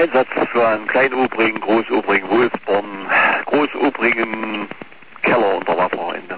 Einsatz für einen kleinobrigen, großobrigen Wolfsborn, großobrigen Keller unter Wasser in